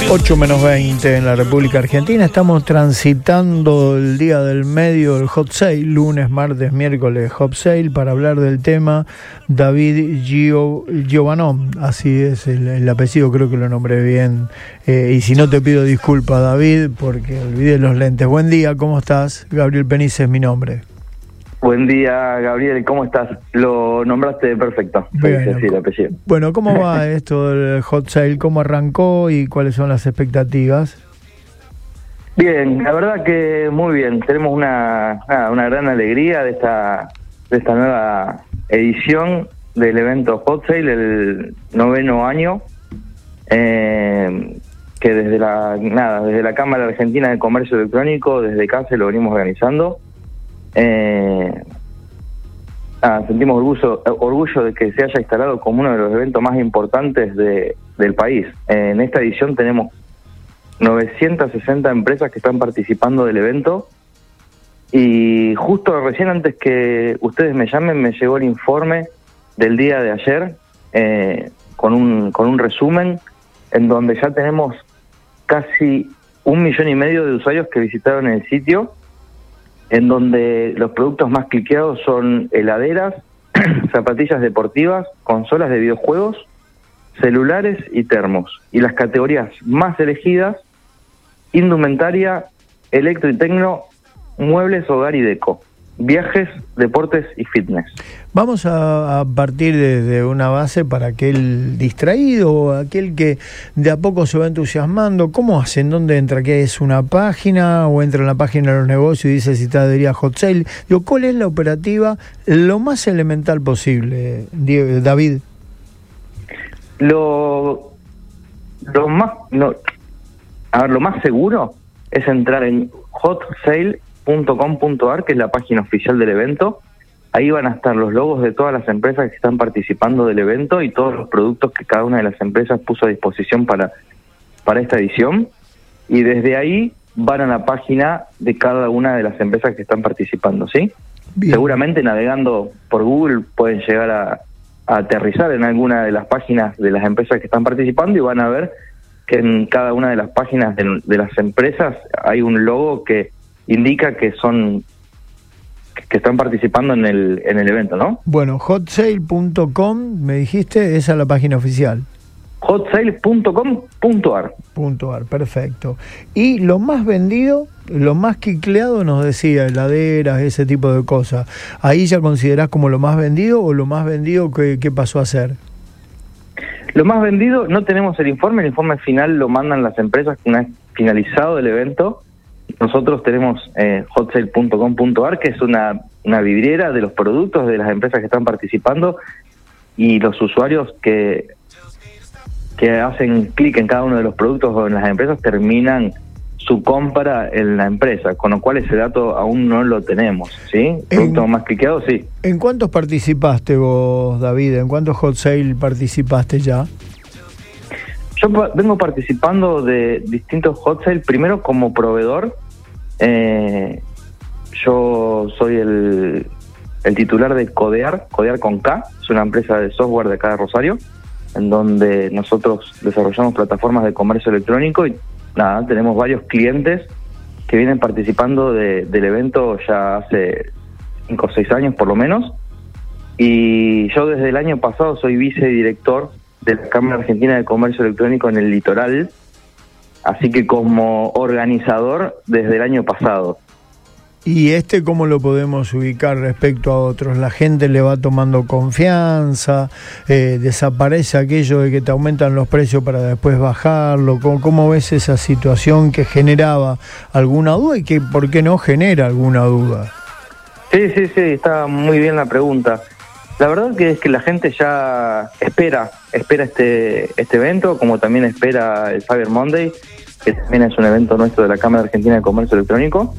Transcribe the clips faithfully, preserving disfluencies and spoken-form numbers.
ocho menos veinte en la República Argentina. Estamos transitando el día del medio, el hot sale, lunes, martes, miércoles, hot sale, para hablar del tema. David Gio, Giovanón, así es el, el apellido, creo que lo nombré bien. Eh, y si no, te pido disculpas, David, porque olvidé los lentes. Buen día, ¿cómo estás? Gabriel Penice es mi nombre. Buen día, Gabriel, ¿cómo estás? Lo nombraste perfecto. Bueno, sí, el apellido. Bueno, ¿cómo va esto del hot sale? ¿Cómo arrancó y cuáles son las expectativas? Bien, la verdad que muy bien. Tenemos una, nada, una gran alegría de esta, de esta nueva edición del evento Hot Sale, el noveno año, eh, que desde la, nada, desde la Cámara Argentina de Comercio Electrónico, desde CACE, lo venimos organizando. Eh, ah, sentimos orgullo, orgullo de que se haya instalado como uno de los eventos más importantes de, del país. Eh, en esta edición tenemos novecientas sesenta empresas que están participando del evento, y justo recién antes que ustedes me llamen me llegó el informe del día de ayer, eh, con un con un resumen en donde ya tenemos casi un millón y medio de usuarios que visitaron el sitio, en donde los productos más cliqueados son heladeras, zapatillas deportivas, consolas de videojuegos, celulares y termos. Y las categorías más elegidas: indumentaria, electro y tecno, muebles, hogar y deco, viajes, deportes y fitness. Vamos a, a partir de, de una base para aquel distraído o aquel que de a poco se va entusiasmando. ¿Cómo hacen? ¿Dónde entra? ¿Qué es una página? ¿O entra en la página de los negocios y dice si está adherida a Hot Sale? Digo, ¿cuál es la operativa lo más elemental posible, Diego, David? Lo, lo más no, a ver, lo más seguro es entrar en hot sale punto com punto a r, que es la página oficial del evento. Ahí van a estar los logos de todas las empresas que están participando del evento y todos los productos que cada una de las empresas puso a disposición para, para esta edición. Y desde ahí van a la página de cada una de las empresas que están participando, ¿sí? Bien. Seguramente navegando por Google pueden llegar a, a aterrizar en alguna de las páginas de las empresas que están participando, y van a ver que en cada una de las páginas de, de las empresas hay un logo que indica que son que están participando en el en el evento, ¿no? Bueno, hot sale punto com, me dijiste, esa es la página oficial. hot sale punto com punto a r. Punto ar, perfecto. Y lo más vendido, lo más quicleado, nos decía, heladeras, ese tipo de cosas. ¿Ahí ya considerás como lo más vendido, o lo más vendido que, que pasó a ser? Lo más vendido, no tenemos el informe, el informe final lo mandan las empresas una vez finalizado el evento. Nosotros tenemos eh, hot sale punto com punto a r, que es una, una vidriera de los productos de las empresas que están participando, y los usuarios que, que hacen clic en cada uno de los productos o en las empresas terminan su compra en la empresa, con lo cual ese dato aún no lo tenemos, ¿sí? Producto más cliqueado, sí. ¿En cuántos participaste vos, David? ¿En cuántos hot sale participaste ya? Yo vengo participando de distintos hot sale, primero como proveedor. Eh, yo soy el, el titular de Codear, Codear con K, es una empresa de software de acá de Rosario, en donde nosotros desarrollamos plataformas de comercio electrónico, y nada, tenemos varios clientes que vienen participando de, del evento ya hace cinco o seis años por lo menos, y yo desde el año pasado soy vicedirector de la Cámara Argentina de Comercio Electrónico en el litoral, así que como organizador desde el año pasado. ¿Y este cómo lo podemos ubicar respecto a otros? ¿La gente le va tomando confianza? Eh, ¿Desaparece aquello de que te aumentan los precios para después bajarlo? ¿Cómo, cómo ves esa situación que generaba alguna duda y que, por qué no, genera alguna duda? Sí, sí, sí, está muy bien la pregunta. La verdad que es que la gente ya espera, espera este este evento, como también espera el Cyber Monday, que también es un evento nuestro de la Cámara Argentina de Comercio Electrónico,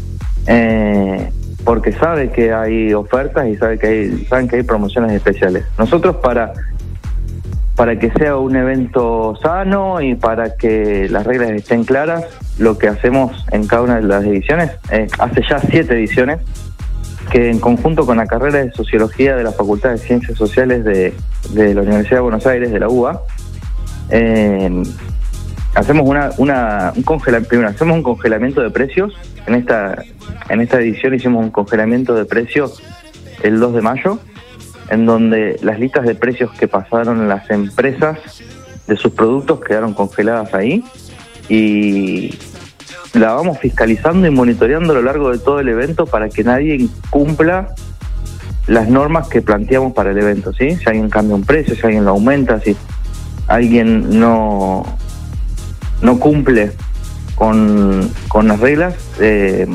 eh, porque sabe que hay ofertas y sabe que hay, saben que hay promociones especiales. Nosotros, para para que sea un evento sano y para que las reglas estén claras, lo que hacemos en cada una de las ediciones, eh, hace ya siete ediciones, que en conjunto con la carrera de Sociología de la Facultad de Ciencias Sociales de, de la Universidad de Buenos Aires, de la U B A, eh, hacemos una, una un congelamiento, primero hacemos un congelamiento de precios. En esta, en esta edición hicimos un congelamiento de precios el dos de mayo, en donde las listas de precios que pasaron las empresas de sus productos quedaron congeladas ahí, y la vamos fiscalizando y monitoreando a lo largo de todo el evento para que nadie incumpla las normas que planteamos para el evento, ¿sí? Si alguien cambia un precio, si alguien lo aumenta, si alguien no, no cumple con, con las reglas, eh,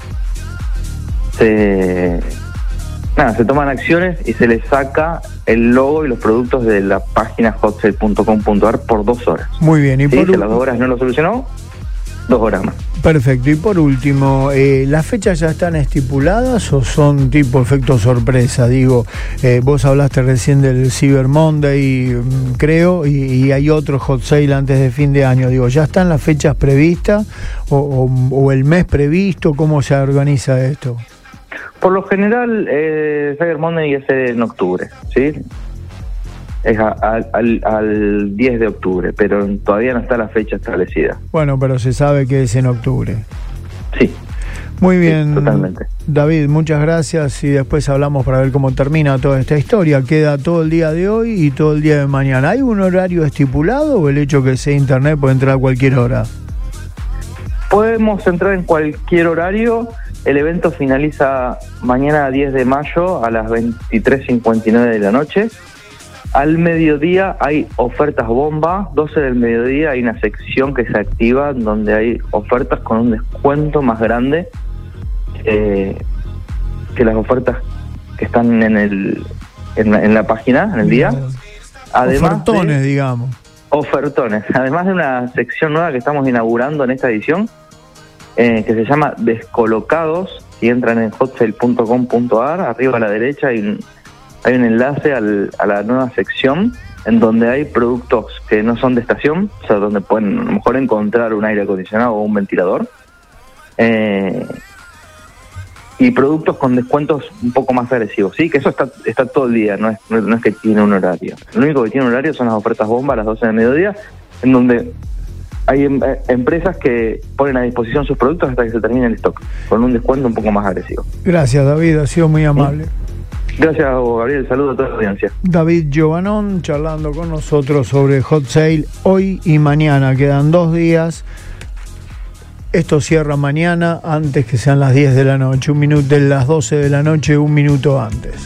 se, nada, se toman acciones y se les saca el logo y los productos de la página hot sale punto com punto a r por dos horas. Muy bien. Y ¿Sí? por Si a las dos horas no lo solucionó, dos horas más. Perfecto. Y por último, eh, ¿las fechas ya están estipuladas o son tipo efecto sorpresa? Digo, eh, vos hablaste recién del Cyber Monday, creo, y, y hay otro hot sale antes de fin de año. Digo, ¿ya están las fechas previstas o, o, o el mes previsto? ¿Cómo se organiza esto? Por lo general, eh, Cyber Monday es en octubre, ¿sí? Es a, a, al, al diez de octubre, pero todavía no está la fecha establecida. Bueno, pero se sabe que es en octubre. Sí. Muy bien, sí, totalmente. David, muchas gracias, y después hablamos para ver cómo termina toda esta historia. Queda todo el día de hoy y todo el día de mañana. ¿Hay un horario estipulado o el hecho que sea internet puede entrar a cualquier hora? Podemos entrar en cualquier horario. El evento finaliza mañana diez de mayo a las veintitrés cincuenta y nueve de la noche. Al mediodía hay ofertas bomba, doce del mediodía hay una sección que se activa donde hay ofertas con un descuento más grande eh, que las ofertas que están en el en la, en la página, en el día. Además ofertones, de, digamos. Ofertones. Además de una sección nueva que estamos inaugurando en esta edición, eh, que se llama Descolocados. Si entran en hot sale punto com punto a r, arriba a la derecha hay un Hay un enlace al, a la nueva sección en donde hay productos que no son de estación, o sea, donde pueden a lo mejor encontrar un aire acondicionado o un ventilador, eh, y productos con descuentos un poco más agresivos, sí, que eso está está todo el día, no es, no, no es que tiene un horario. Lo único que tiene un horario son las ofertas bomba a las doce del mediodía, en donde hay em, eh, empresas que ponen a disposición sus productos hasta que se termine el stock, con un descuento un poco más agresivo. Gracias, David, ha sido muy amable. ¿Sí? Gracias, Gabriel. Saludos a toda la audiencia. David Giovanón charlando con nosotros sobre Hot Sale hoy y mañana. Quedan dos días. Esto cierra mañana antes que sean las diez de la noche. Un minuto de las doce de la noche, un minuto antes.